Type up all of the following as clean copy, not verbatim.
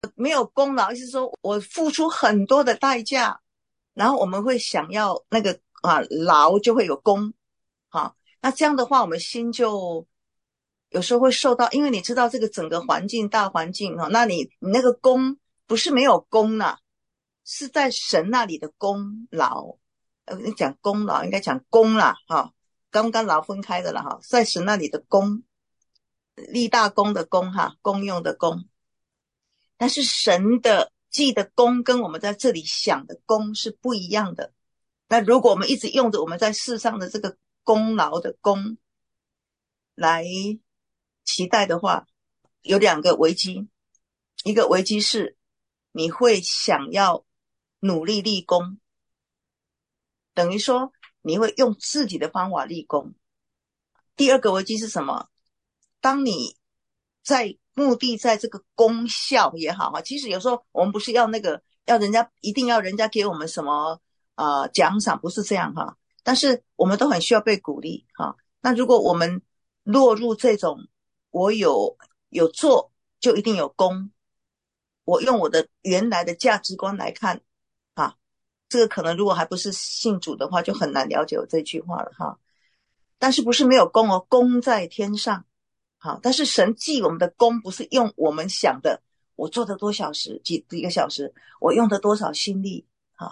没有功劳，意思是说我付出很多的代价，然后我们会想要那个劳就会有功，那这样的话我们心就有时候会受到，因为你知道这个整个环境大环境那你那个功不是没有功啦，是在神那里的功劳。你讲功劳应该讲功啦刚刚劳分开的了在神那里的功，立大功的功功用的功。但是神的记的功跟我们在这里想的功是不一样的。那如果我们一直用着我们在世上的这个功劳的功来期待的话，有两个危机。一个危机是你会想要努力立功，等于说你会用自己的方法立功。第二个危机是什么？当你在目的在这个功效也好其实有时候我们不是要那个要人家一定要人家给我们什么奖赏，不是这样但是我们都很需要被鼓励那如果我们落入这种我有做就一定有功，我用我的原来的价值观来看这个可能如果还不是信主的话就很难了解我这句话了但是不是没有功功在天上但是神记我们的功不是用我们想的我做的多小时几个小时，我用的多少心力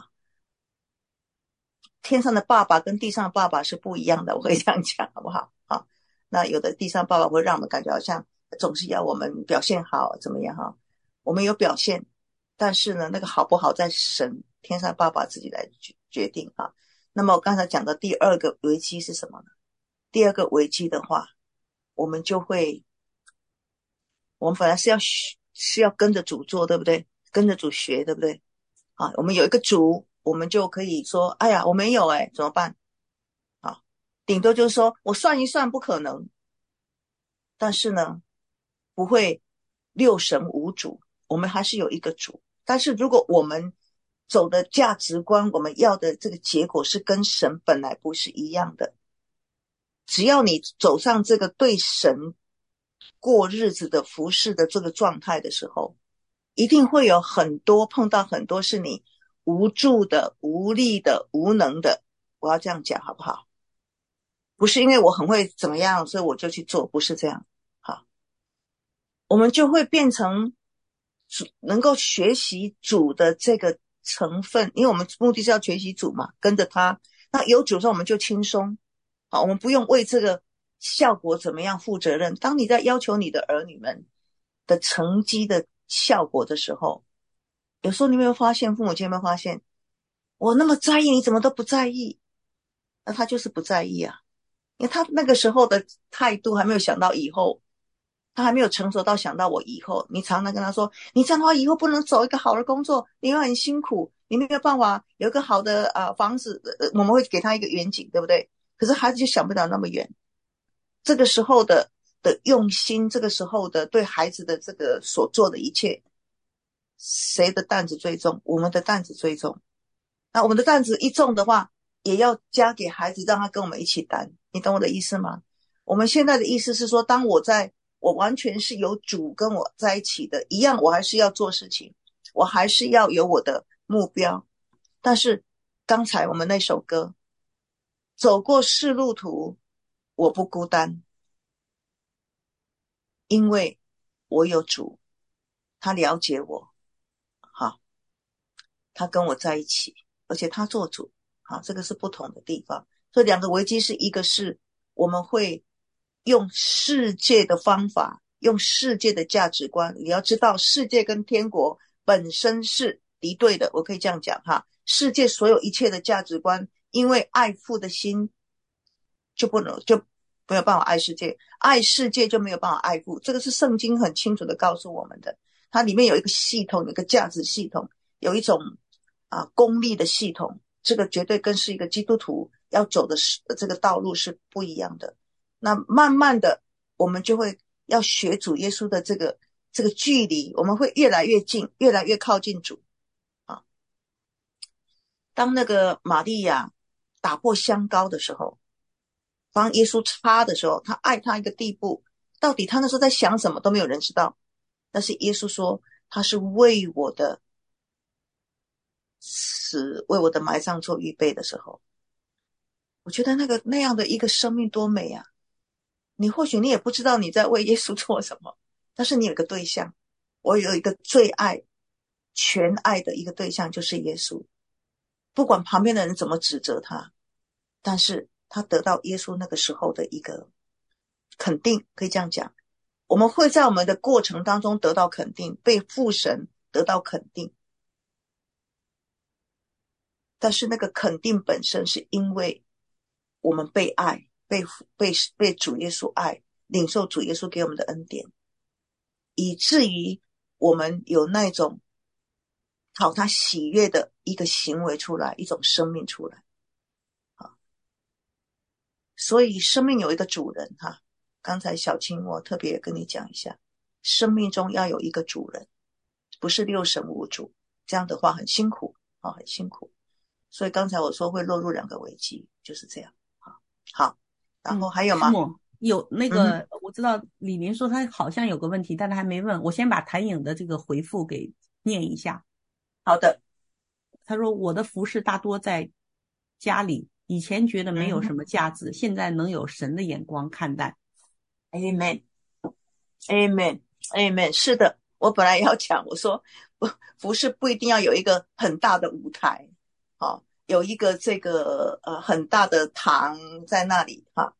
天上的爸爸跟地上的爸爸是不一样的，我会这样讲好不好那有的地上爸爸会让我们感觉好像总是要我们表现好怎么样我们有表现，但是呢那个好不好在神天上爸爸自己来决定那么我刚才讲的第二个危机是什么呢？第二个危机的话，我们就会，我们本来是要跟着主做，对不对？跟着主学，对不对？我们有一个主，我们就可以说，哎呀，我没有怎么办？顶多就是说我算一算，不可能。但是呢，不会六神无主，我们还是有一个主。但是如果我们走的价值观，我们要的这个结果是跟神本来不是一样的，只要你走上这个对神过日子的服侍的这个状态的时候，一定会有碰到很多是你无助的、无力的、无能的。我要这样讲好不好？不是因为我很会怎么样，所以我就去做，不是这样。好，我们就会变成能够学习主的这个成分，因为我们目的是要学习主嘛，跟着他。那有主的时候我们就轻松，我们不用为这个效果怎么样负责任。当你在要求你的儿女们的成绩的效果的时候，有时候你有没有发现，父母亲有没有发现，我那么在意，你怎么都不在意？那他就是不在意因为他那个时候的态度还没有想到以后，他还没有成熟到想到我以后。你常常跟他说，你这样的话以后不能走一个好的工作，你会很辛苦，你没有办法有一个好的房子，我们会给他一个远景，对不对？可是孩子就想不了那么远。这个时候的用心，这个时候的对孩子的这个所做的一切，谁的担子最重？我们的担子最重。那我们的担子一重的话，也要加给孩子，让他跟我们一起担。你懂我的意思吗？我们现在的意思是说，当我完全是有主跟我在一起的，一样我还是要做事情，我还是要有我的目标。但是刚才我们那首歌，走过世路途，我不孤单，因为我有主，他了解我，好，他跟我在一起，而且他做主，好，这个是不同的地方。所以两个危机是一个是我们会用世界的方法，用世界的价值观。你要知道，世界跟天国本身是敌对的，我可以这样讲世界所有一切的价值观，因为爱父的心就没有办法爱世界，爱世界就没有办法爱父。这个是圣经很清楚的告诉我们的。它里面有一个系统，有一个价值系统，有一种功利的系统，这个绝对跟是一个基督徒要走的这个道路是不一样的。那慢慢的，我们就会要学主耶稣的这个距离，我们会越来越近，越来越靠近主当那个玛利亚打破香膏的时候，帮耶稣擦的时候，他爱他一个地步，到底他那时候在想什么都没有人知道。但是耶稣说， 他是为我的死，为我的埋葬做预备的时候，我觉得那样的一个生命多美啊！你或许你也不知道你在为耶稣做什么，但是你有一个对象，我有一个最爱、全爱的一个对象，就是耶稣。不管旁边的人怎么指责他，但是他得到耶稣那个时候的一个肯定，可以这样讲。我们会在我们的过程当中得到肯定，被父神得到肯定，但是那个肯定本身是因为我们被爱，被主耶稣爱，领受主耶稣给我们的恩典，以至于我们有那种讨他喜悦的一个行为出来，一种生命出来。所以生命有一个主人哈，刚才小青我特别跟你讲一下，生命中要有一个主人，不是六神无主，这样的话很辛苦啊，很辛苦。所以刚才我说会落入两个危机，就是这样。好，然后还有吗？ 师母有那个，我知道李林说他好像有个问题，但他还没问，我先把谭颖的这个回复给念一下。 好的， 他说我的服饰大多在家里，以前觉得没有什么价值，现在能有神的眼光看待。 Amen Amen Amen， 是的，我本来要讲，我说服饰不一定要有一个很大的舞台，有一个这个很大的堂在那里哈。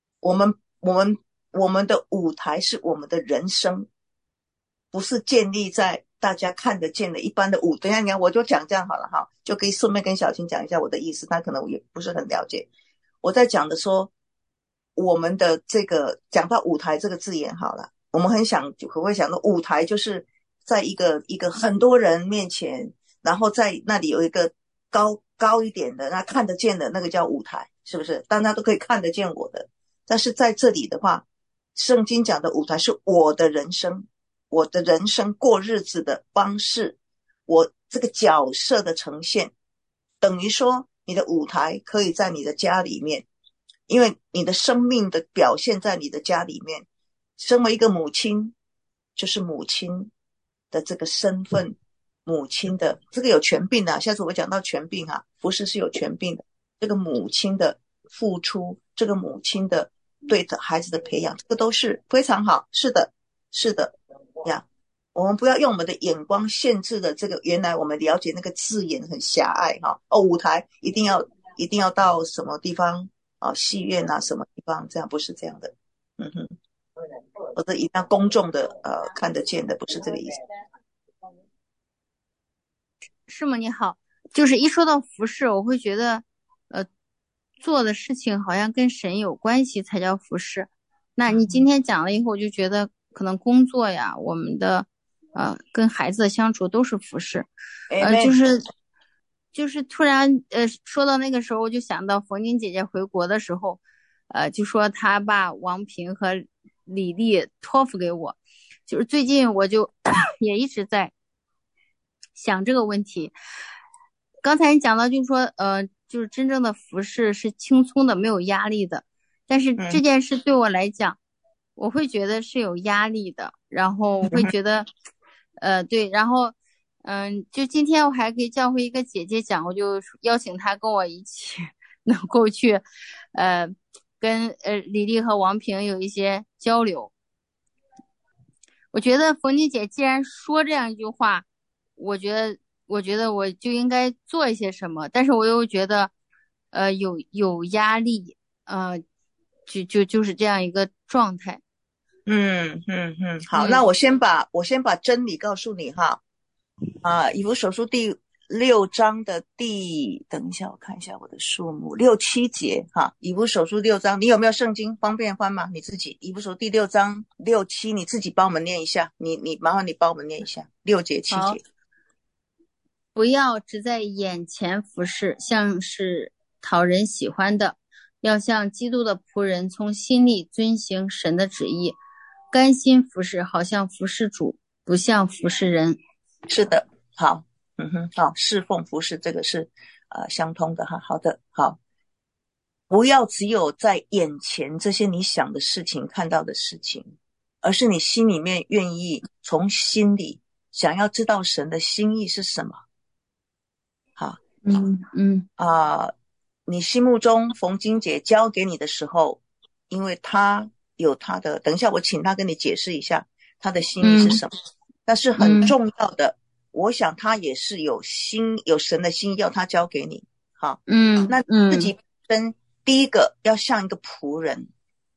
我们的舞台是我们的人生，不是建立在大家看得见的一般的舞。等一下，你看我就讲这样好了哈，就可以顺便跟小青讲一下我的意思，他可能也不是很了解。我在讲的说，我们的这个讲到舞台这个字眼好了，我们会不会想到舞台就是在一个很多人面前，然后在那里有一个高一点的，那看得见的那个叫舞台，是不是？大家都可以看得见我的。但是在这里的话，圣经讲的舞台是我的人生，我的人生过日子的方式，我这个角色的呈现，等于说你的舞台可以在你的家里面，因为你的生命的表现在你的家里面。身为一个母亲，就是母亲的这个身份，母亲的这个有权柄的，下次我讲到权柄啊，服事是有权柄的，这个母亲的付出，这个母亲的对孩子的培养，这个都是非常好。是的，是的呀。我们不要用我们的眼光限制了这个，原来我们了解那个字眼很狭隘哈。舞台一定要到什么地方啊？戏院啊，什么地方？这样不是这样的。或者一定要公众的看得见的，不是这个意思。 师母你好，就是一说到服饰，我会觉得做的事情好像跟神有关系才叫服饰。那你今天讲了以后，我就觉得可能工作呀，我们的跟孩子的相处都是服饰。就是突然说到那个时候，我就想到冯晶姐姐回国的时候，就说她把王平和李丽托付给我。就是最近我就也一直在想这个问题。刚才你讲到就是说就是真正的服侍是轻松的，没有压力的，但是这件事对我来讲，我会觉得是有压力的，然后我会觉得对，然后就今天我还给教会一个姐姐讲，我就邀请她跟我一起能够去跟李丽和王平有一些交流。我觉得冯妮姐既然说这样一句话，我觉得我就应该做一些什么，但是我又觉得有压力，就是这样一个状态。 好，那我先把真理告诉你哈。以弗所书第6章的等一下，我看一下我的数目，6、7节哈。以弗所书6章，你有没有圣经？方便翻吗？你自己以弗所第6章6、7，你自己帮我们念一下。你麻烦你帮我们念一下6节、7节。 不要只在眼前服侍，像是讨人喜欢的，要像基督的仆人，从心里遵行神的旨意，甘心服侍，好像服侍主，不像服侍人。 是的，好，好，侍奉服侍这个是相通的哈。好的，好，不要只有在眼前这些你想的事情、看到的事情，而是你心里面愿意从心里想要知道神的心意是什么。好，你心目中冯金姐交给你的时候，因为她有她的，等一下我请她跟你解释一下她的心意是什么。但是很重要的，我想她也是有神的心意要她交给你。好，那自己本身第一个要像一个仆人，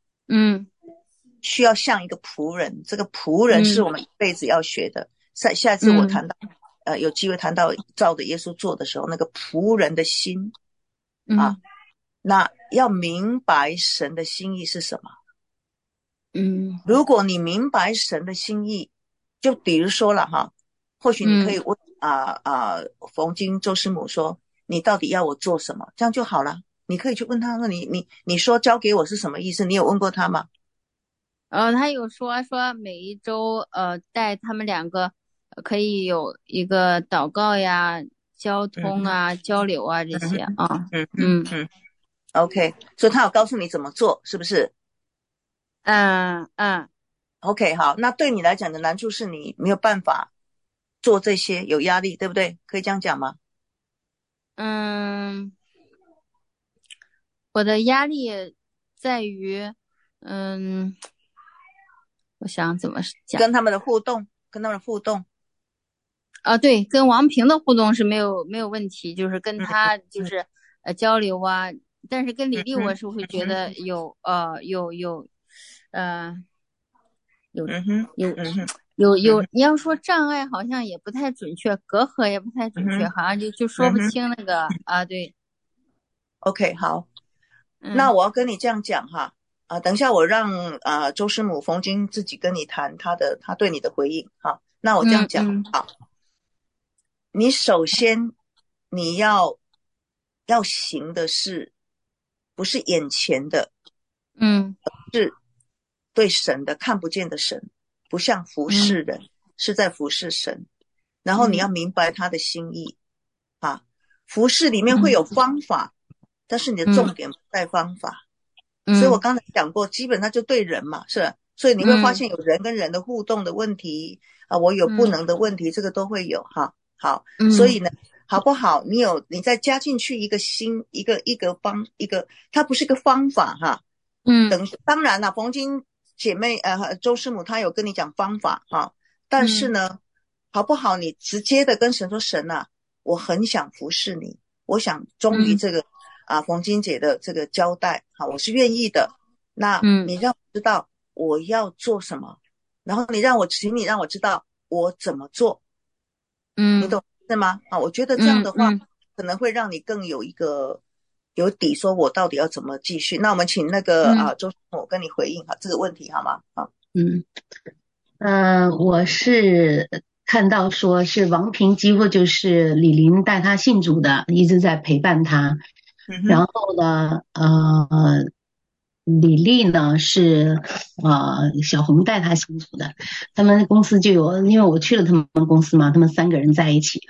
需要像一个仆人。这个仆人是我们一辈子要学的。下次我谈到有机会谈到照着耶稣做的时候，那个仆人的心那要明白神的心意是什么。如果你明白神的心意，就比如说了哈，或许你可以问冯金周师母说，你到底要我做什么？这样就好了。你可以去问他说，你说交给我是什么意思？你有问过他吗？ 他有说每一周带他们两个可以有一个祷告呀、交通啊、交流啊这些啊。 OK， 所以他有告诉你怎么做，是不是？OK， 好，那对你来讲的难处是你没有办法做这些，有压力，对不对？可以这样讲吗？ 我的压力在于，我想怎么讲？ 跟他们的互动。 对，跟王平的互动是没有问题，就是跟他就是交流啊。但是跟李丽我是会觉得有你要说障碍好像也不太准确，隔阂也不太准确，好像就说不清那个对。 OK， 好，那我要跟你这样讲哈等一下我让周师母冯金自己跟你谈他对你的回应哈。那我这样讲好，你首先你要行的是不是眼前的，是对神的看不见的神，不像服侍人，是在服侍神。然后你要明白他的心意服侍里面会有方法，但是你的重点不在方法。所以我刚才讲过，基本上就对人嘛，是吧？所以你会发现有人跟人的互动的问题我有不能的问题，这个都会有哈。好，所以呢，好不好？你再加进去一个它不是个方法哈。当然了，冯金姐妹周师母她有跟你讲方法但是呢，好不好？你直接的跟神说，神我很想服侍你，我想忠于这个冯金姐的这个交代我是愿意的。那你让我知道我要做什么，然后请你让我知道我怎么做。你懂是吗？我觉得这样的话可能会让你更有底，说我到底要怎么继续。那我们请那个周师母跟你回应这个问题好吗？ 我是看到说是王平几乎就是李玲带他信主的，一直在陪伴他。然后呢李丽呢是小红带他信主的。他们公司就有，因为我去了他们公司嘛，他们3个人在一起。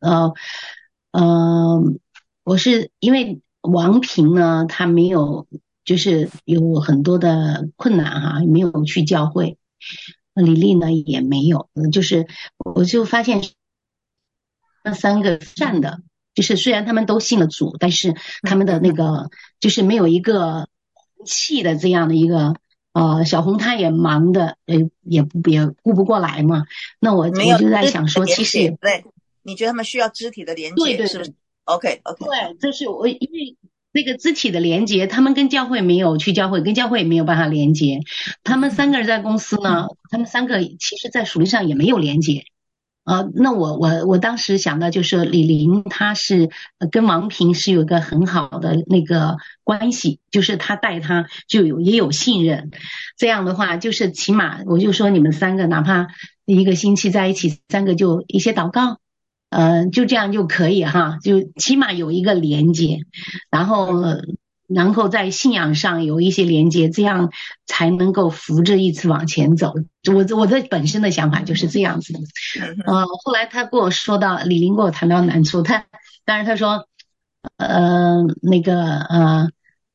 我是因为王平呢他没有，就是有很多的困难没有去教会。李丽呢也没有，就是我就发现那3个善的，就是虽然他们都信了主，但是他们的那个就是没有一个气的这样的一个小红她也忙的也顾不过来嘛。那我就在想说，其实对，你觉得他们需要肢体的连接， 对是不是？ OK， 对，这是我因为那个肢体的连接，他们跟教会没有去教会，跟教会也没有办法连接。他们3个人在公司呢，他们3个其实在属灵上也没有连接。那我当时想到就是李玲她是跟王平是有一个很好的那个关系，就是她带他也有信任。这样的话就是起码我就说你们3个哪怕1个星期在一起3个就一些祷告就这样就可以就起码有一个连接，然后在信仰上有一些连接，这样才能够扶着一次往前走。我的本身的想法就是这样子的。后来他跟我说到，李玲跟我谈到难处，当然他说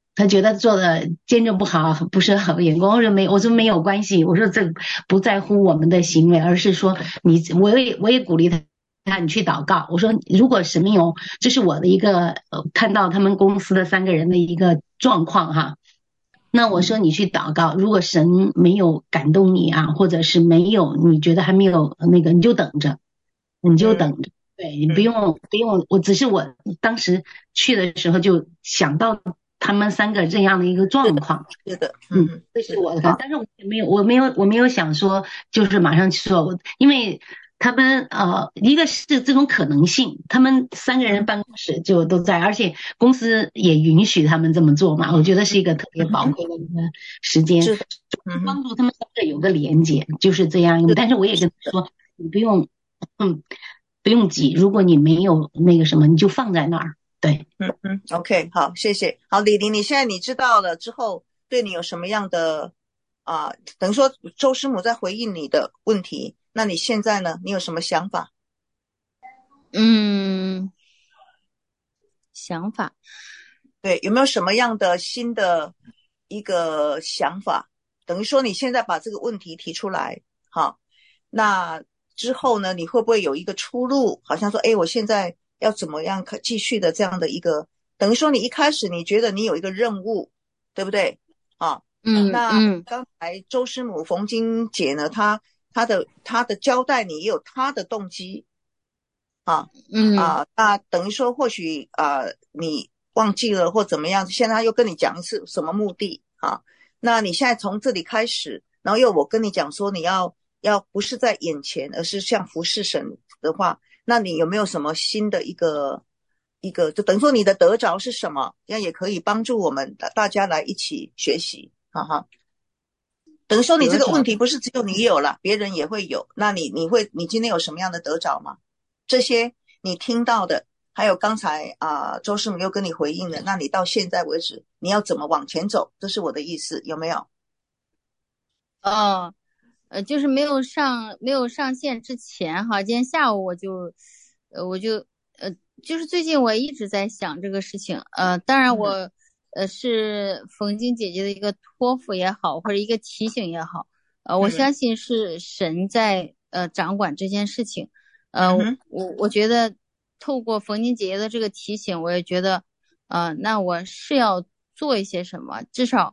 他觉得做的见证不好，不是好眼光。我说没有关系，我说这不在乎我们的行为，而是说我也鼓励他，你去祷告。我说如果神没有，这是我的一个看到他们公司的3个人的一个状况哈。那我说你去祷告，如果神没有感动你啊，或者是没有你觉得还没有那个，你就等着，你就等着。对，你不用，我当时去的时候就想到他们3个这样的一个状况。 是的， 这是我的看法，但是我没有想说就是马上去做，因为他们一个是这种可能性，他们3个人办公室就都在，而且公司也允许他们这么做嘛，我觉得是一个特别宝贵的一个时间， 是的， 帮助他们3个有个连接，就是这样。但是我也跟他说，你不用急，如果你没有那个什么，你就放在那儿。对 ，OK， 好，谢谢。好，李玲，你现在你知道了之后，对你有什么样的等于说周师母在回应你的问题，那你现在呢？你有什么想法？ 想法， 对，有没有什么样的新的一个想法？等于说你现在把这个问题提出来，好，那之后呢，你会不会有一个出路？好像说，我现在要怎么样继续的这样的一个，等于说你一开始你觉得你有一个任务，对不对？那刚才周师母冯金姐呢，她的交代你也有她的动机那等于说或许你忘记了或怎么样，现在他又跟你讲一次什么目的那你现在从这里开始，然后又我跟你讲说你要不是在眼前，而是像服侍神的话，那你有没有什么新的一个就等于说你的得着是什么？这样也可以帮助我们大家来一起学习等于说你这个问题不是只有你有了，别人也会有。那你今天有什么样的得着吗？这些你听到的，还有刚才周师母又跟你回应了，那你到现在为止你要怎么往前走？这是我的意思，有没有？ 就是没有上线之前今天下午就是最近我一直在想这个事情，当然我是冯晶姐姐的一个托付也好，或者一个提醒也好，我相信是神在掌管这件事情，我觉得透过冯晶姐姐的这个提醒，我也觉得那我是要做一些什么，至少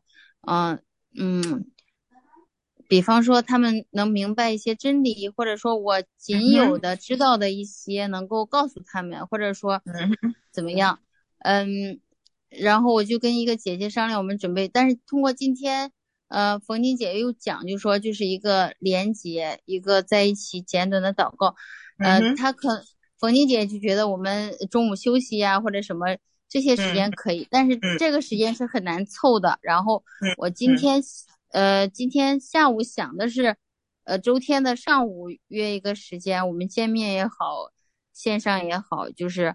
比方说他们能明白一些真理，或者说我仅有的知道的一些能够告诉他们，或者说怎么样然后我就跟一个姐姐商量，我们准备，但是通过今天冯晶姐又讲，就说就是一个连结，一个在一起简短的祷告冯晶姐就觉得我们中午休息呀或者什么这些时间可以，但是这个时间是很难凑的，然后我今天下午想的是周天的上午约一个时间，我们见面也好，线上也好，就是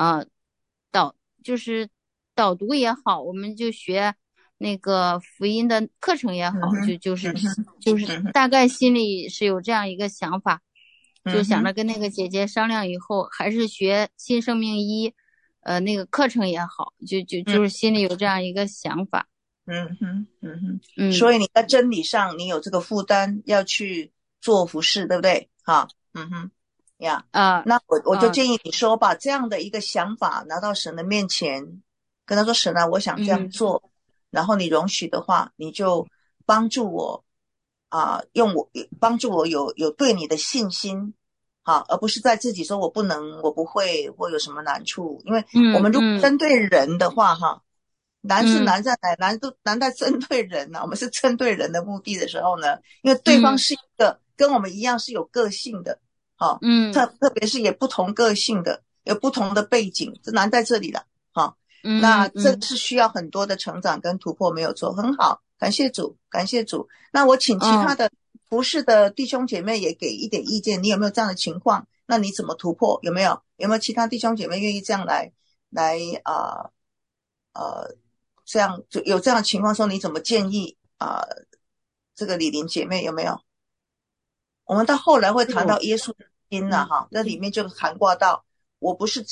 导读也好，我们就学那个福音的课程也好，就是大概心里是有这样一个想法，就想着跟那个姐姐商量以后，还是学新生命1那个课程也好，就是心里有这样一个想法。 所以你在真理上你有这个负担要去做服事，对不对？那我就建议你说把这样的一个想法拿到神的面前，跟他说神啊，我想这样做，然后你容许的话，你就帮助我帮助我有对你的信心而不是在自己说我不能我不会或有什么难处，因为我们如果针对人的话难是难在哪？难在针对人我们是针对人的目的的时候呢，因为对方是一个跟我们一样是有个性的特别是也不同个性的，有不同的背景，这难在这里了那这是需要很多的成长跟突破，没有错，很好，感谢主。那我请其他的服事的弟兄姐妹也给一点意见，你有没有这样的情况？那你怎么突破？有没有其他弟兄姐妹愿意这样来这样就有这样的情况说你怎么建议这个李玲姐妹有没有？我们到后来会谈到耶稣的心那里面就涵盖到我不是只有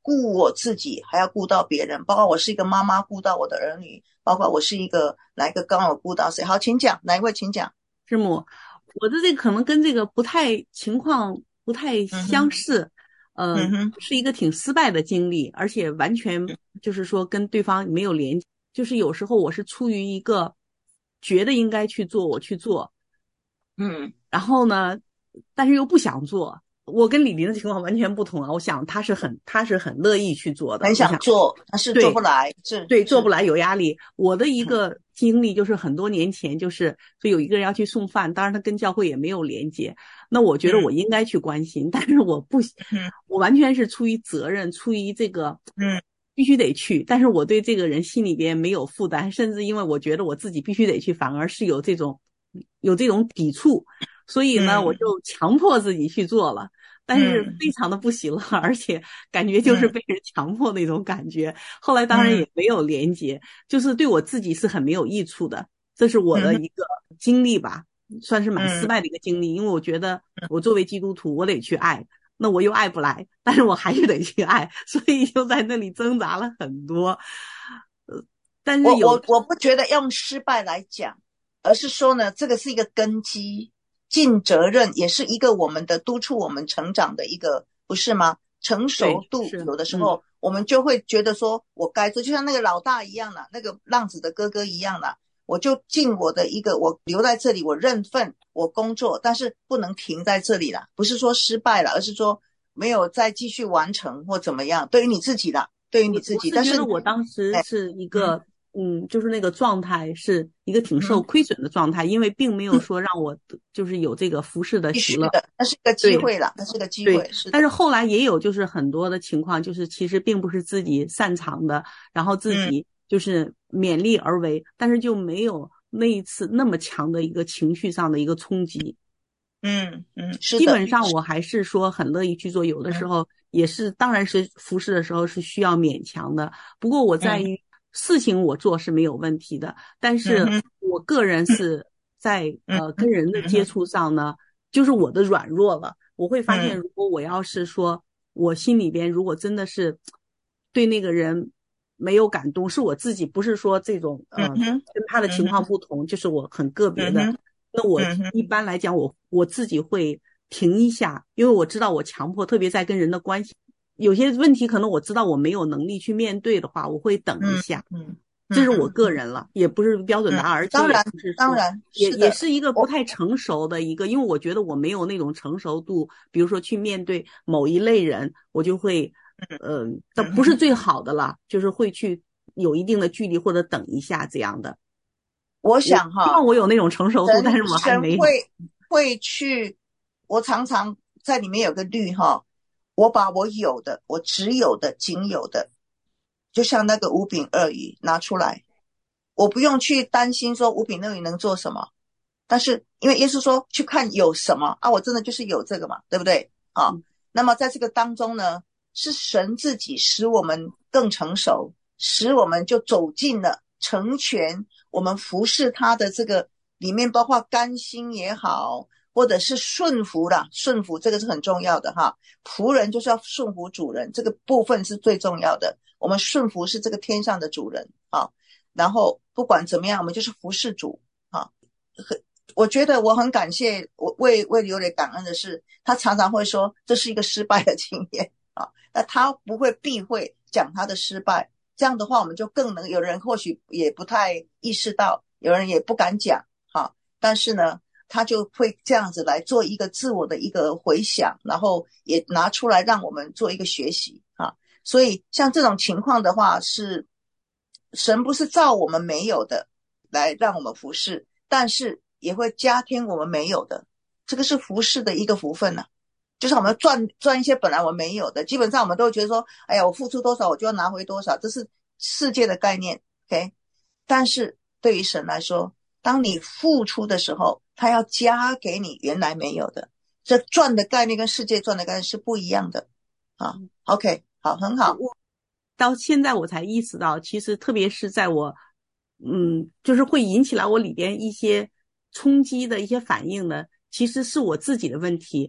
顾我自己，还要顾到别人，包括我是一个妈妈，顾到我的儿女，包括我是一个哪一个刚好顾到谁。好，请讲，哪一位请讲。 师母，我的这个可能跟这个情况不太相似，是一个挺失败的经历，而且完全就是说跟对方没有连接，就是有时候我是出于一个觉得应该去做，我去做，然后呢，但是又不想做。我跟李林的情况完全不同啊！我想他是很乐意去做的， 很想做，但是做不来， 对，做不来有压力。我的一个经历就是很多年前，就是说有一个人要去送饭，当然他跟教会也没有连接，那我觉得我应该去关心，但是我不，我完全是出于责任，出于这个，必须得去，但是我对这个人心里边没有负担，甚至因为我觉得我自己必须得去，反而是有这种抵触。所以呢，我就强迫自己去做了，但是非常的不喜乐，而且感觉就是被人强迫那种感觉。后来当然也没有连接，就是对我自己是很没有益处的。这是我的一个经历吧，算是蛮失败的一个经历。因为我觉得我作为基督徒，我得去爱，那我又爱不来，但是我还是得去爱，所以就在那里挣扎了很多。但是我不觉得用失败来讲，而是说呢，这个是一个根基。尽责任也是一个我们的督促我们成长的一个，不是吗？成熟度有的时候我们就会觉得说我该做，就像那个老大一样啦，那个浪子的哥哥一样啦，我就尽我的一个，我留在这里，我认份，我工作，但是不能停在这里啦，不是说失败了，而是说没有再继续完成或怎么样，对于你自己啦，对于你自己。但是我当时是一个就是那个状态是一个挺受亏损的状态，因为并没有说让我就是有这个服侍的喜乐， 那是个机会了，那是个机会。 是，但是后来也有就是很多的情况，就是其实并不是自己擅长的，然后自己就是勉力而为，但是就没有那一次那么强的一个情绪上的一个冲击。 是的， 基本上我还是说很乐意去做，有的时候也是，当然是服侍的时候是需要勉强的，不过我在于事情我做是没有问题的，但是我个人是在跟人的接触上呢，就是我的软弱了。我会发现，如果我要是说我心里边如果真的是对那个人没有感动，是我自己，不是说这种跟他的情况不同，就是我很个别的。那我一般来讲，我自己会停一下，因为我知道我强迫，特别在跟人的关系。有些问题可能我知道我没有能力去面对的话，我会等一下。这是我个人了，也不是标准答案，而且当然也是一个不太成熟的一个，因为我觉得我没有那种成熟度，比如说去面对某一类人，我就会这不是最好的了，就是会去有一定的距离或者等一下这样的。 我想哈， 希望我有那种成熟度，但是我还没有。 会去，我常常在里面有个律哈，我把我有的，我只有的、仅有的，就像那个5饼2鱼拿出来，我不用去担心说5饼2鱼能做什么，但是因为耶稣说去看有什么啊，我真的就是有这个嘛，对不对啊？那么在这个当中呢，是神自己使我们更成熟，使我们就走进了成全我们服侍他的这个里面，包括甘心也好，或者是顺服啦，顺服这个是很重要的哈。仆人就是要顺服主人，这个部分是最重要的。我们顺服是这个天上的主人啊，然后不管怎么样，我们就是服侍主啊。我觉得我很感谢，我为刘磊感恩的是，他常常会说这是一个失败的经验啊，那他不会避讳讲他的失败。这样的话，我们就更能，有人或许也不太意识到，有人也不敢讲哈，但是呢，他就会这样子来做一个自我的一个回想，然后也拿出来让我们做一个学习啊。所以像这种情况的话，是神不是照我们没有的来让我们服侍，但是也会加添我们没有的，这个是服侍的一个福分啊。就是我们赚一些本来我们没有的，基本上我们都会觉得说，哎呀，我付出多少我就要拿回多少，这是世界的概念 ，OK？ 但是对于神来说，当你付出的时候，他要加给你原来没有的，这赚的概念跟世界赚的概念是不一样的啊。OK， 好，很好。 到现在我才意识到，其实特别是在我就是会引起来我里边一些冲击的一些反应呢，其实是我自己的问题。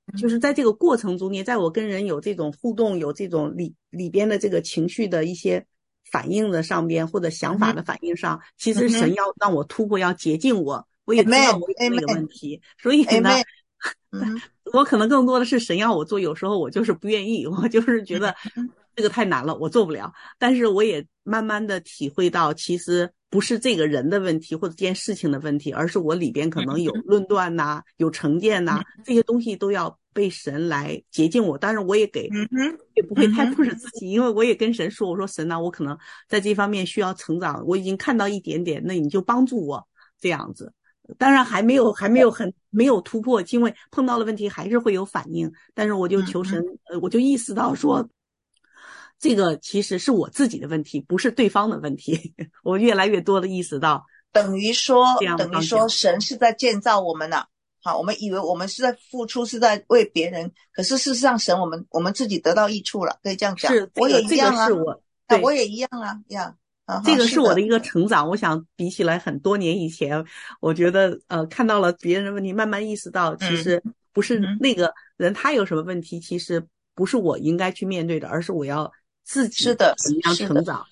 就是在这个过程中间，在我跟人有这种互动，有这种里边的这个情绪的一些反应的上边，或者想法的反应上，其实神要让我突破，要洁净我，我也知道我有那个问题，所以呢，我可能更多的是神要我做，有时候我就是不愿意，我就是觉得这个太难了，我做不了。但是我也慢慢的体会到，其实不是这个人的问题或者这件事情的问题，而是我里边可能有论断呐，有成见呐，这些东西都要被神来洁净我。当然我也也不会太push自己，因为我也跟神说，我说神啊，我可能在这方面需要成长，我已经看到一点点，那你就帮助我这样子。当然还没有突破，因为碰到了问题还是会有反应，但是我就求神，我就意识到说，这个其实是我自己的问题，不是对方的问题。我越来越多的意识到， 等于说神是在建造我们了。好，我们以为我们是在付出，是在为别人，可是事实上神我们自己得到益处了，可以这样讲。 是， 我也一样啊， 我也一样啊呀。 这个是我的一个成长，我想比起来很多年以前，我觉得看到了别人的问题，慢慢意识到其实不是那个人他有什么问题，其实不是我应该去面对的，而是我要自己怎么样成长。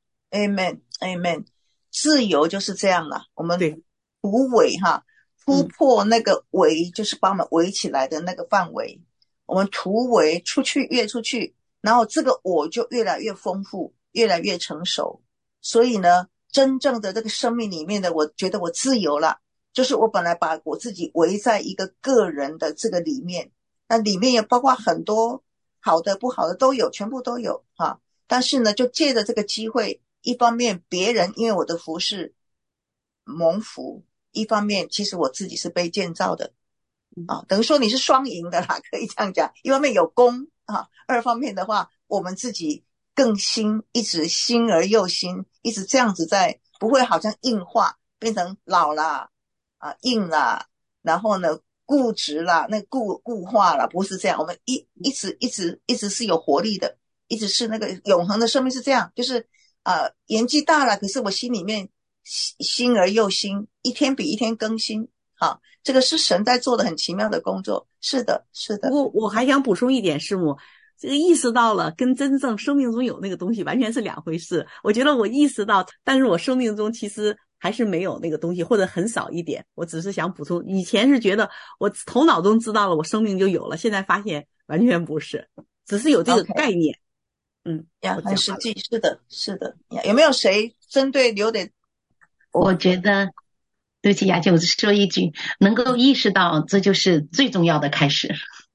Amen Amen， 自由就是这样了。我们突围突破那个围，就是把我们围起来的那个范围，我们突围出去，越出去，然后这个我就越来越丰富，越来越成熟。所以呢，真正的这个生命里面的，我觉得我自由了，就是我本来把我自己围在一个个人的这个里面，那里面也包括很多好的不好的都有，全部都有但是呢，就借着这个机会，一方面别人因为我的服事蒙福，一方面其实我自己是被建造的等于说你是双赢的啦，可以这样讲。一方面有功二方面的话，我们自己更新，一直新而又新，一直这样子在，不会好像硬化变成老啦硬啦，然后呢固执啦，那固化啦，不是这样。我们一直是有活力的，一直是那个永恒的生命是这样，就是年纪大了，可是我心里面新而又新，一天比一天更新这个是神在做的很奇妙的工作。是的是的。 我还想补充一点，师母，这个意识到了跟真正生命中有那个东西完全是两回事。我觉得我意识到，但是我生命中其实还是没有那个东西，或者很少一点。我只是想补充，以前是觉得我头脑中知道了，我生命就有了，现在发现完全不是，只是有这个概念。 很实际。是的是的。有没有谁针对刘磊？ 我觉得对不起雅姐，我只说一句，能够意识到这就是最重要的开始。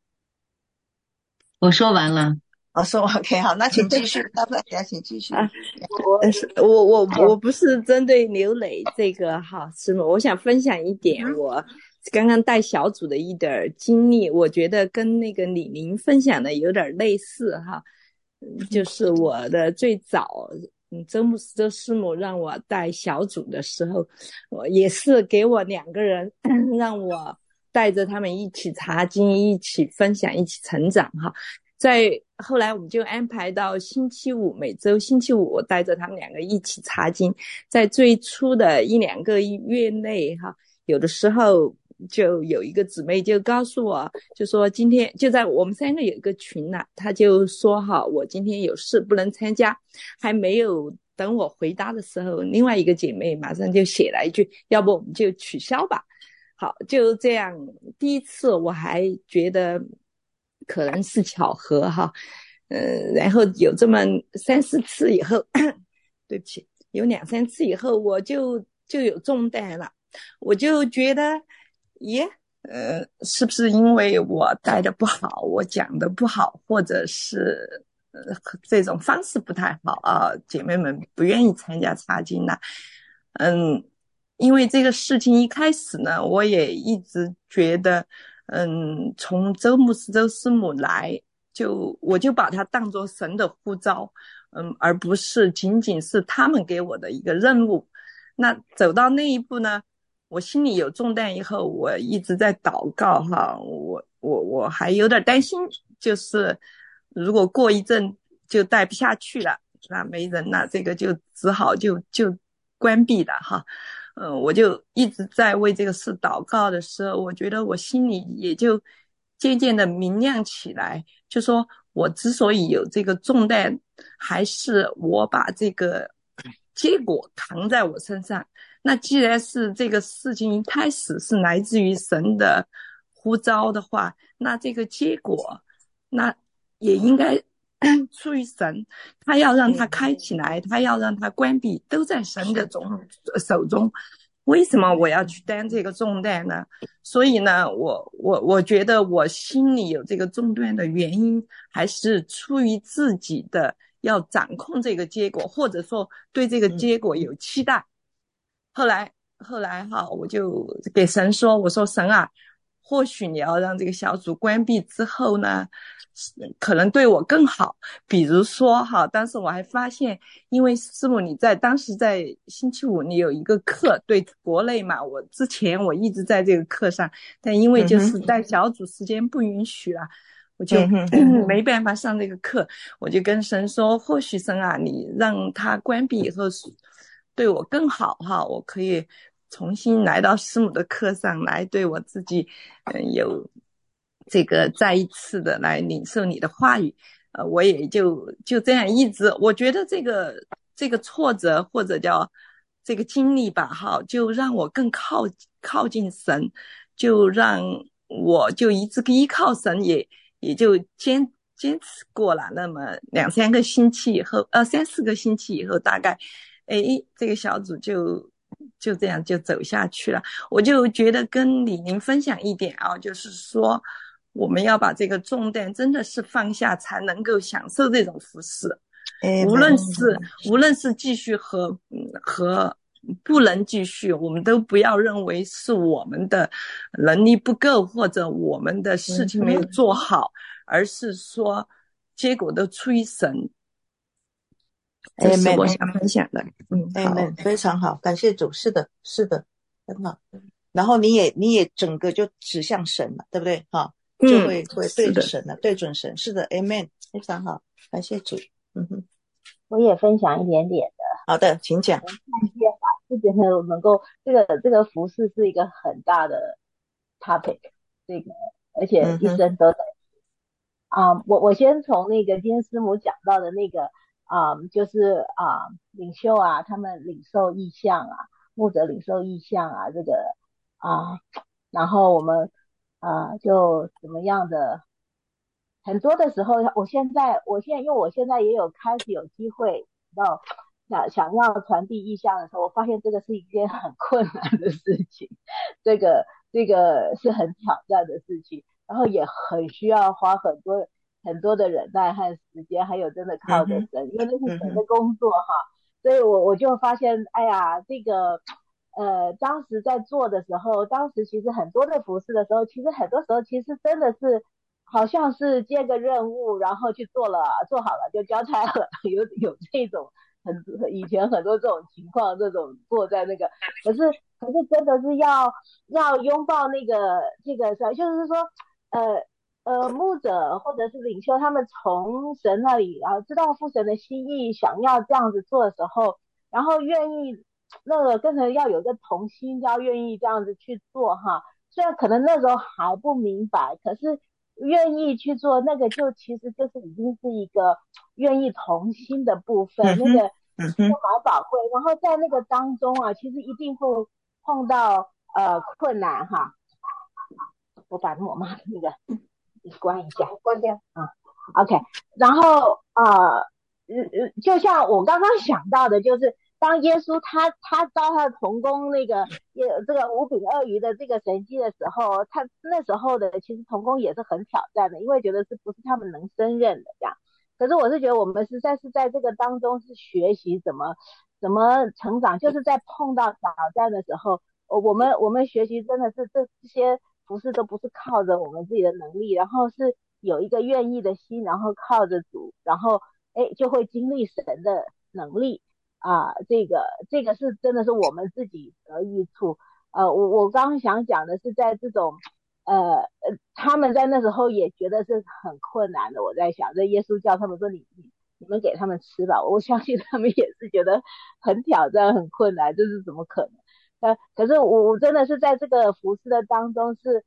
我说完了。 说 OK 好，那请继续。大家请继续。 我不是针对刘磊这个师母，我想分享一点我刚刚带小组的一点经历，我觉得跟那个李宁分享的有点类似就是我的最早周牧师周师母让我带小组的时候，我也是给我2个人让我带着他们一起查经，一起分享，一起成长在后来我们就安排到星期五，每周星期五我带着他们2个一起查经。在最初的1-2个月内有的时候就有一个姊妹就告诉我，就说今天就在我们3个有一个群他就说我今天有事不能参加。还没有等我回答的时候，另外一个姐妹马上就写了一句，要不我们就取消吧。好，就这样。第一次我还觉得可能是巧合然后有这么3-4次以后对不起，有2-3次以后我就有重担了。我就觉得是不是因为我带的不好，我讲的不好，或者是这种方式不太好姐妹们不愿意参加查经因为这个事情一开始呢，我也一直觉得从周牧师周师母来，我就把它当作神的呼召而不是仅仅是他们给我的一个任务。那走到那一步呢，我心里有重担以后，我一直在祷告我还有点担心，就是如果过一阵就带不下去了，那没人了，这个就只好就关闭了我就一直在为这个事祷告的时候，我觉得我心里也就渐渐的明亮起来，就说我之所以有这个重担，还是我把这个结果扛在我身上。那既然是这个事情一开始是来自于神的呼召的话，那这个结果那也应该出于神，他要让它开起来，他要让它关闭，都在神的手中。为什么我要去担这个重担呢？所以呢，我觉得我心里有这个重担的原因，还是出于自己的要掌控这个结果，或者说对这个结果有期待。后来哈，我就给神说，我说神啊，或许你要让这个小组关闭之后呢，可能对我更好。比如说哈，当时我还发现，因为师母你当时在星期五你有一个课，对国内嘛，之前我一直在这个课上，但因为就是带小组时间不允许了，我就没办法上这个课。我就跟神说，或许神啊，你让他关闭以后对我更好哈，我可以重新来到师母的课上来，对我自己有这个再一次的来领受你的话语。我也就这样一直，我觉得这个挫折或者叫这个经历吧哈，就让我更靠近神，就让我就一直依靠神，也就坚持过了那么2-3个星期以后，3-4个星期以后，大概这个小组就这样就走下去了。我就觉得跟李宁分享一点啊，就是说我们要把这个重担真的是放下，才能够享受这种服事。无论是继续和不能继续，我们都不要认为是我们的能力不够，或者我们的事情没有做好，而是说结果都出于神。这是我想分享的。 好，非常好，感谢主。是的，很好。然后你也整个就指向神了，对不对？哈，就会对着神了，对准神。是的 ，Amen， 非常好，感谢主。 我也分享一点点的。 好的，请讲。 就觉得能够这个服事是一个很大的 topic， 而且一生都在我先从那个今天师母讲到的那个就是领袖啊，他们领受意象啊，牧者领受意象啊，这个然后我们就怎么样的，很多的时候，我现在因为我现在也有开始有机会到想要传递意象的时候，我发现这个是一件很困难的事情，这个是很挑战的事情，然后也很需要花很多的忍耐和时间，还有真的靠着神，因为那是神的工作哈。所以我就发现，哎呀，这个当时在做的时候，当时其实很多的服事的时候，其实很多时候其实真的是好像是接个任务，然后去做好了就交差了，有这种以前很多这种情况，这种坐在那个，可是真的是要拥抱这个，就是说牧者或者是领袖，他们从神那里知道父神的心意，想要这样子做的时候，然后愿意跟神要有一个同心，要愿意这样子去做哈。虽然可能那时候还不明白，可是愿意去做那个，其实就是已经是一个愿意同心的部分，那个就蛮宝贵。然后在那个当中其实一定会碰到困难哈。我把我妈的那个关一下，关掉OK， 然后就像我刚刚想到的，就是当耶稣他招他的同工这个5饼2鱼的这个神迹的时候，他那时候的其实同工也是很挑战的，因为觉得是不是他们能胜任的这样。可是我是觉得我们实在是在这个当中是学习怎么成长，就是在碰到挑战的时候，我们学习真的是这些服事都不是靠着我们自己的能力，然后是有一个愿意的心，然后靠着主，然后就会经历神的能力这个是真的是我们自己得益处。我刚刚想讲的是在这种他们在那时候也觉得是很困难的。我在想，这耶稣叫他们说你们给他们吃吧，我相信他们也是觉得很挑战很困难，这是怎么可能。可是我真的是在这个服事的当中是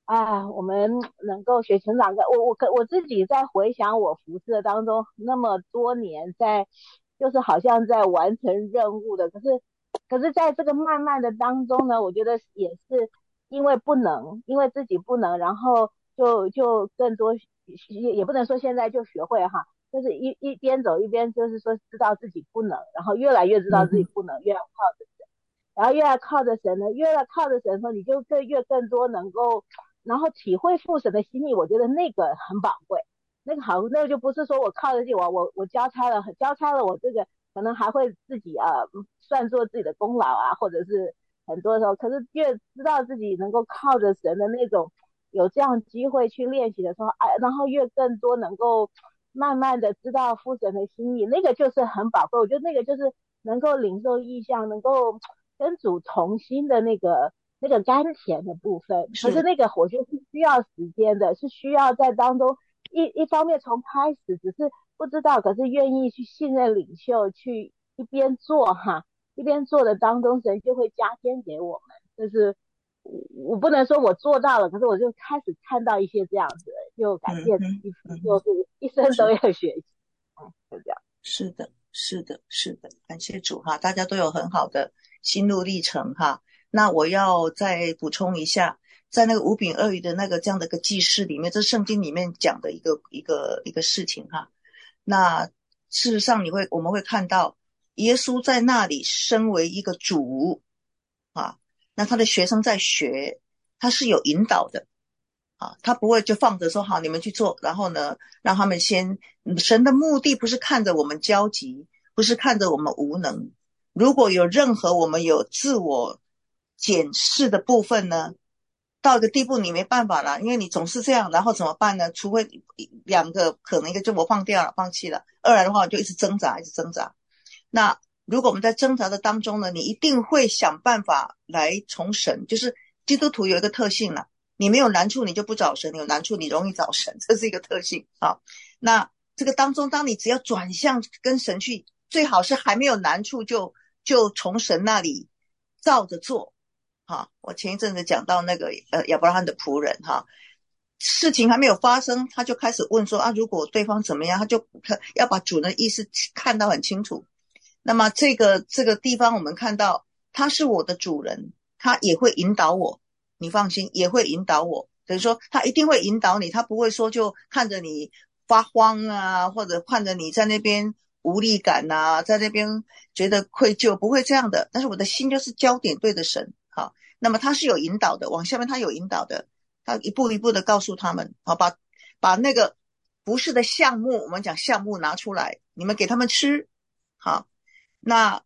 我们能够学成长。我自己在回想我服侍当中那么多年，就是好像在完成任务的，可是在这个慢慢的当中呢，我觉得也是因为自己不能，然后就更多也不能说现在就学会哈，就是一边走一边就是说知道自己不能，然后越来越知道自己不能，越要靠着神，然后越来靠着神呢，越来靠着神的时候，你就更多能够，然后体会父神的心意，我觉得那个很宝贵。那个就不是说我靠着自己，我交差了我这个可能还会自己算作自己的功劳啊，或者是很多时候，可是越知道自己能够靠着神的那种有这样机会去练习的时候，然后越更多能够慢慢的知道父神的心意，那个就是很宝贵。我觉得那个就是能够领受意象，能够跟主同心的那个甘甜的部分。可是那个我觉得是需要时间的，是需要在当中一方面从开始只是不知道，可是愿意去信任领袖，去一边做的当中，神就会加添给我们。就是我不能说我做到了，可是我就开始看到一些这样子，就感谢就是一生都要学习，就这样。 是的，感谢主哈，大家都有很好的心路历程哈。那我要再补充一下，在那个五饼二鱼的那个这样的一个记事里面，这圣经里面讲的一个事情哈。那事实上我们会看到耶稣在那里身为一个主啊，那他的学生在学，他是有引导的啊，他不会就放着说好你们去做，然后呢让他们先，神的目的不是看着我们焦急，不是看着我们无能，如果有任何我们有自我检视的部分呢，到一个地步你没办法了，因为你总是这样，然后怎么办呢？除非两个，可能一个就我放掉了，放弃了，二来的话我就一直挣扎。那如果我们在挣扎的当中呢，你一定会想办法来从神，就是基督徒有一个特性了，你没有难处你就不找神，你有难处你容易找神，这是一个特性啊。那这个当中，当你只要转向跟神去，最好是还没有难处就从神那里照着做。我前一阵子讲到那个亚伯拉罕的仆人哈，事情还没有发生，他就开始问说如果对方怎么样，他就要把主的意思看到很清楚。那么这个地方我们看到他是我的主人，他也会引导我，你放心，也会引导我，等于说他一定会引导你，他不会说就看着你发慌啊，或者看着你在那边无力感啊，在那边觉得愧疚，不会这样的。但是我的心就是焦点对着神。好，那么他是有引导的，往下面他有引导的，他一步一步的告诉他们，好，把那个不是的项目，我们讲项目拿出来，你们给他们吃。好，那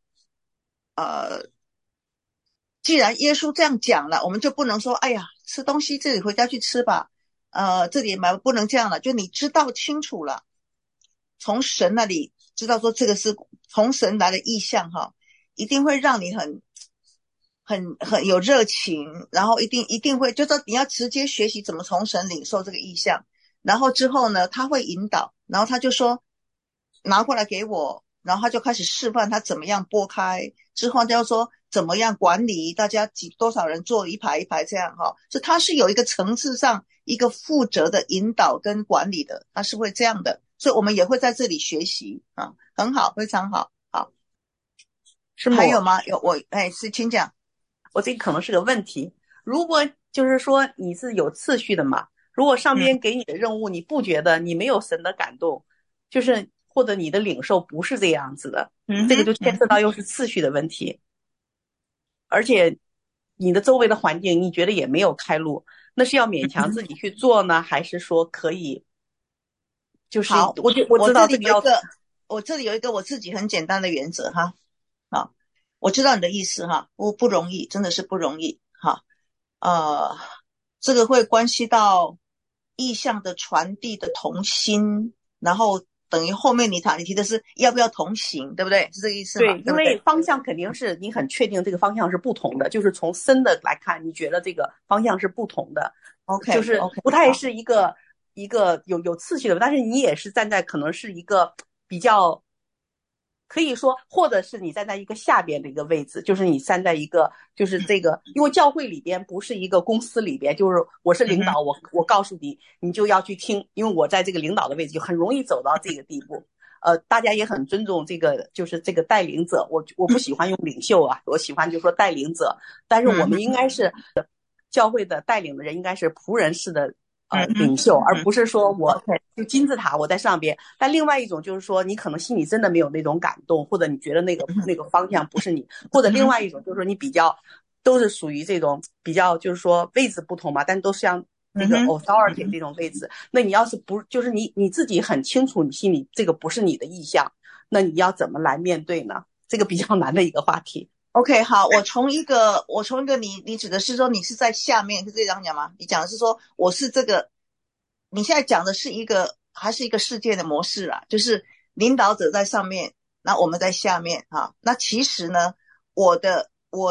既然耶稣这样讲了，我们就不能说哎呀吃东西自己回家去吃吧，这里买不能这样了，就你知道清楚了，从神那里知道说这个是从神来的意象哈，一定会让你很有热情，然后一定会就说你要直接学习怎么从神领受这个意象，然后之后呢他会引导，然后他就说拿过来给我，然后他就开始示范他怎么样拨开，之后就说怎么样管理大家多少人坐一排一排这样哈，所以他是有一个层次上一个负责的引导跟管理的，他是会这样的，所以我们也会在这里学习啊，很好，非常好。好，还有吗？有是请讲。 我这可能是个问题，如果就是说你是有次序的嘛，如果上边给你的任务你不觉得你没有神的感动，就是或者你的领受不是这样子的，这个就牵涉到又是次序的问题，而且你的周围的环境你觉得也没有开路，那是要勉强自己去做呢，还是说可以就是我知道这个我这里有一个我自己很简单的原则哈。好，我知道你的意思哈，不容易，真的是不容易哈。这个会关系到意象的传递的同心，然后等于后面你提的是要不要同行，对不对？是这个意思吗？ 对，因为方向肯定是你很确定这个方向是不同的，就是从深的来看，你觉得这个方向是不同的。 OK， 就是不太是一个有次序的，但是你也是站在可能是一个比较可以说，或者是你站在一个下边的一个位置，就是你站在一个就是这个，因为教会里边不是一个公司里边，就是我是领导，我告诉你，你就要去听，因为我在这个领导的位置就很容易走到这个地步。大家也很尊重这个，就是这个带领者。我不喜欢用领袖啊，我喜欢就说带领者。但是我们应该是教会的带领的人，应该是仆人式的领袖，而不是说我就金字塔我在上边。但另外一种就是说，你可能心里真的没有那种感动，或者你觉得那个方向不是你，或者另外一种就是说你比较都是属于这种比较就是说位置不同嘛，但都是像那个 authority 这种位置，那你要是不就是你自己很清楚你心里这个不是你的意向，那你要怎么来面对呢？这个比较难的一个话题。 OK， 好，我从一个你指的是说你是在下面，是这样讲吗？你讲的是说我是这个，你现在讲的是一个还是一个世界的模式啊？就是领导者在上面，那我们在下面啊。那其实呢，我的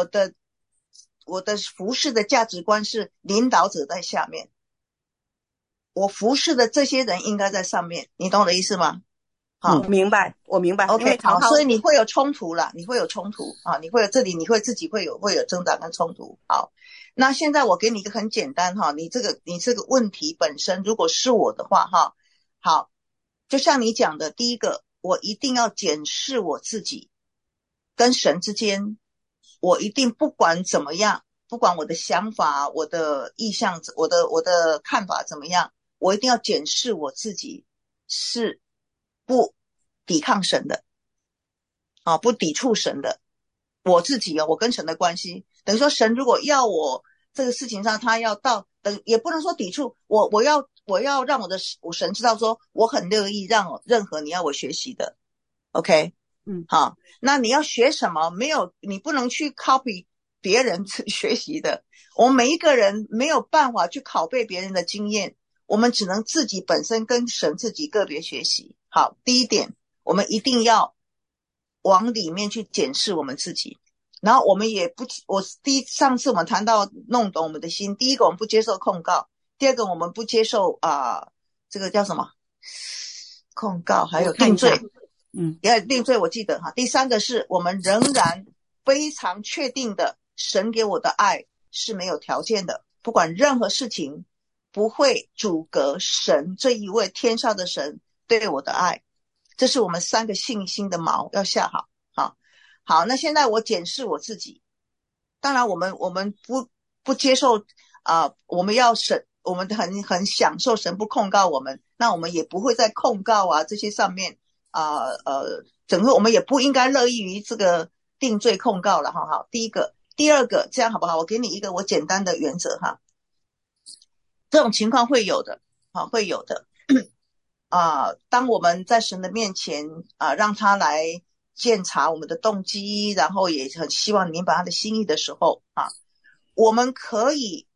服侍的价值观是领导者在下面，我服侍的这些人应该在上面，你懂我的意思吗？好， 明白，我明白。 OK， 好，所以你会有冲突了，你会有冲突啊，你会有这里你会自己会有挣扎跟冲突。好，那现在我给你一个很简单哈，你这个问题本身如果是我的话哈，好，就像你讲的，第一个我一定要检视我自己跟神之间，我一定不管怎么样，不管我的想法我的意向我的看法怎么样，我一定要检视我自己是不抵抗神的啊，不抵触神的。我自己我跟神的关系，等于说神如果要我这个事情上，他要到也不能说抵触我要让我神知道说我很乐意让任何你要我学习的 ，OK， 好，那你要学什么？没有，你不能去 copy 别人学习的。我们每一个人没有办法去拷贝别人的经验，我们只能自己本身跟神自己个别学习。好，第一点，我们一定要往里面去检视我们自己，然后我们也不，上次我们谈到弄懂我们的心，第一个我们不接受控告，第二个我们不接受这个叫什么控告，还有定罪，定罪我记得哈。第三个是我们仍然非常确定的，神给我的爱是没有条件的，不管任何事情不会阻隔神这一位天上的神对我的爱，这是我们三个信心的锚要下好。好，那现在我检视我自己，当然我们不接受我们要神，我们很享受神不控告我们，那我们也不会在控告这些上面整个我们也不应该乐意于这个定罪控告了哈。好，第一个，第二个，这样好不好？我给你一个我简单的原则哈，这种情况会有的，会有的当我们在神的面前让他来检查我们的动机，然后也很希望明白他的心意的时候我们可以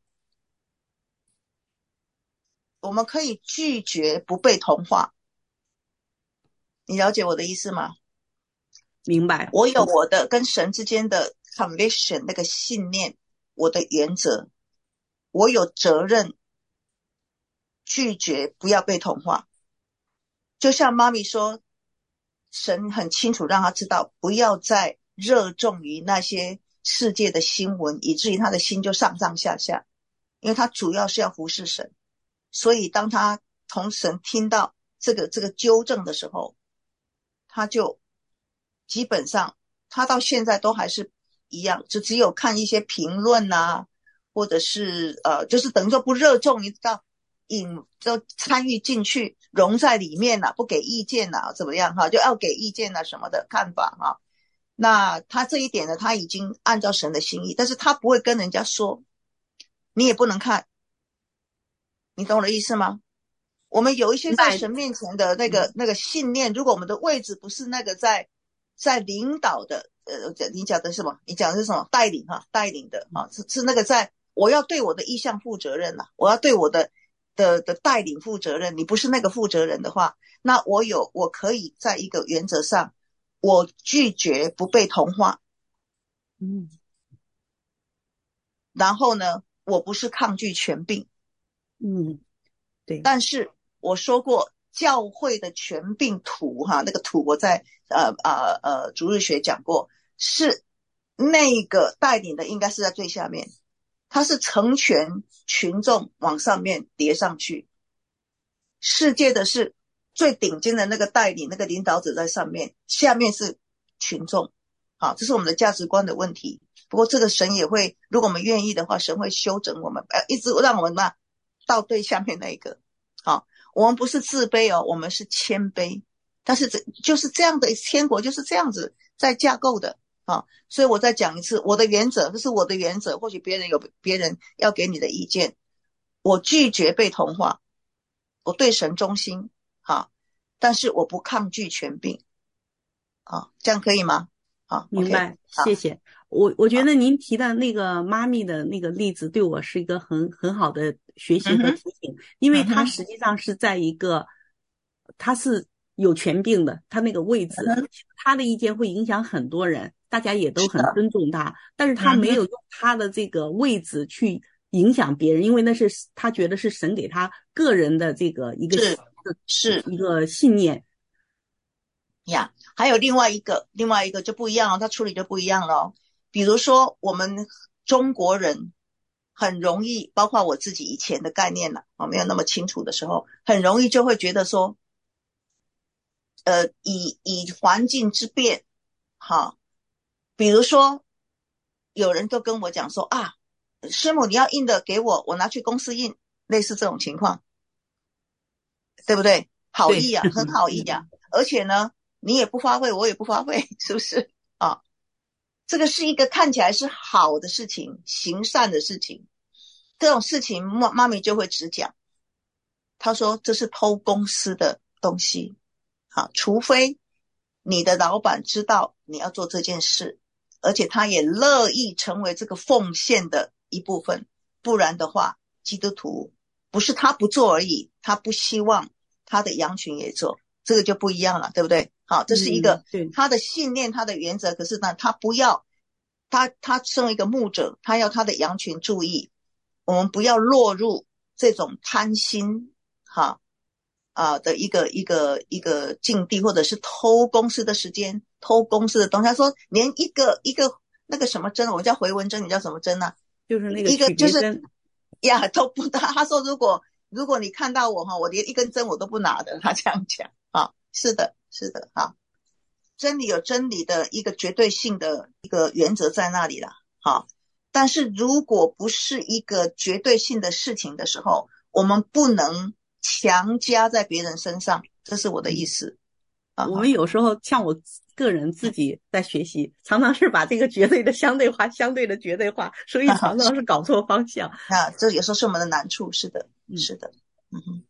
拒绝不被同化。你了解我的意思吗？ 明白。 我有我的跟神之间的 conviction 那个信念，我的原则，我有责任拒绝不要被同化。就像妈咪说，神很清楚让他知道不要再热衷于那些世界的新闻，以至于他的心就上上下下，因为他主要是要服侍神。所以当他从神听到这个纠正的时候，他就基本上他到现在都还是一样，就只有看一些评论或者是就是等于说不热衷于到就参与进去，融在里面不给意见怎么样就要给意见什么的看法那他这一点呢，他已经按照神的心意，但是他不会跟人家说，你也不能看，你懂我的意思吗？我们有一些在神面前的那个信念，如果我们的位置不是那个在领导的你讲的是什么？你讲的是什么？带领的是那个在我要对我的意向负责任我要对我的带领负责任，你不是那个负责人的话，那我可以在一个原则上，我拒绝不被同化。然后呢，我不是抗拒权柄。 对。 但是我说过， 教会的权柄图哈，那个图我在主日学讲过，是那个带领的应该是在最下面，他是成全群众往上面叠上去，世界的是最顶尖的那个带领，那个领导者在上面，下面是群众。好，这是我们的价值观的问题。不过这个神也会，如果我们愿意的话，神会修整我们，一直让我们到最下面那一个。好，我们不是自卑哦，我们是谦卑。但是就是这样的天国就是这样子在架构的啊。所以我再讲一次，我的原则，这是我的原则，或许别人有别人要给你的意见。我拒绝被同化，我对神忠心啊，但是我不抗拒权柄啊，这样可以吗？好， 明白，谢谢。我觉得您提的那个妈咪的那个例子对我是一个很好的学习和提醒，因为他实际上是在一个他是有权柄的，他那个位置，他的意见会影响很多人，大家也都很尊重他，但是他没有用他的这个位置去影响别人，因为那是他觉得是神给他个人的这个一个信念呀。还有另外一个就不一样了，他处理就不一样了。比如说我们中国人很容易，包括我自己以前的概念没有那么清楚的时候，很容易就会觉得说以环境之变比如说有人就跟我讲说师母你要印的给我拿去公司印，类似这种情况，对不对？好意啊，很好意啊，而且呢你也不发挥，我也不发挥，是不是这个是一个看起来是好的事情，行善的事情，这种事情妈咪就会直讲，她说这是偷公司的东西除非你的老板知道你要做这件事，而且他也乐意成为这个奉献的一部分，不然的话基督徒不是他不做而已，他不希望他的羊群也做，这个就不一样了，对不对？好，这是一个他的信念，他的原则，可是呢他不要他身为一个牧者，他要他的羊群注意，我们不要落入这种贪心的一个境地，或者是偷公司的时间，偷公司的东西。他说连一个那个什么针，我们叫回纹针，你叫什么针呢？ 就是那个一个就是都不拿。他说如果你看到我我连一根针我都不拿的，他这样讲是的真理有真理的一个绝对性的一个原则在那里了但是如果不是一个绝对性的事情的时候，我们不能强加在别人身上，这是我的意思我们有时候像我个人自己在学习，常常是把这个绝对的相对化，相对的绝对化，所以常常是搞错方向这有时候是我们的难处，是的是的